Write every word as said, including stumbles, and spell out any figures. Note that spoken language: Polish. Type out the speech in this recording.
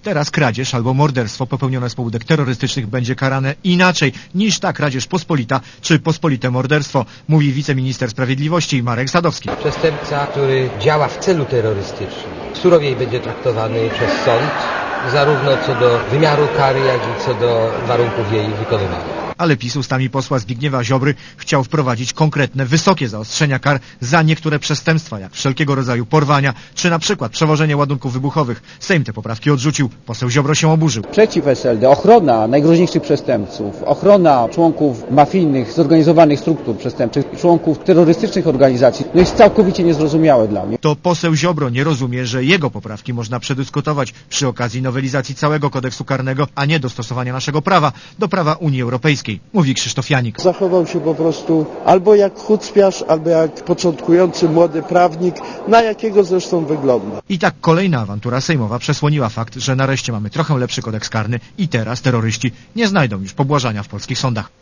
Teraz kradzież albo morderstwo popełnione z pobudek terrorystycznych będzie karane inaczej niż ta kradzież pospolita czy pospolite morderstwo, mówi wiceminister sprawiedliwości Marek Sadowski. Przestępca, który działa w celu terrorystycznym, surowiej będzie traktowany przez sąd, zarówno co do wymiaru kary, jak i co do warunków jej wykonywania. Ale PiS ustami posła Zbigniewa Ziobry chciał wprowadzić konkretne, wysokie zaostrzenia kar za niektóre przestępstwa, jak wszelkiego rodzaju porwania, czy na przykład przewożenie ładunków wybuchowych. Sejm te poprawki odrzucił. Poseł Ziobro się oburzył. Przeciw S L D, ochrona najgroźniejszych przestępców, ochrona członków mafijnych, zorganizowanych struktur przestępczych, członków terrorystycznych organizacji, no jest całkowicie niezrozumiałe dla mnie. To poseł Ziobro nie rozumie, że jego poprawki można przedyskutować przy okazji nowelizacji całego kodeksu karnego, a nie dostosowania naszego prawa do prawa Unii Europejskiej. Mówi Krzysztof Janik. Zachował się po prostu albo jak chucpiarz, albo jak początkujący młody prawnik, na jakiego zresztą wygląda. I tak kolejna awantura sejmowa przesłoniła fakt, że nareszcie mamy trochę lepszy kodeks karny i teraz terroryści nie znajdą już pobłażania w polskich sądach.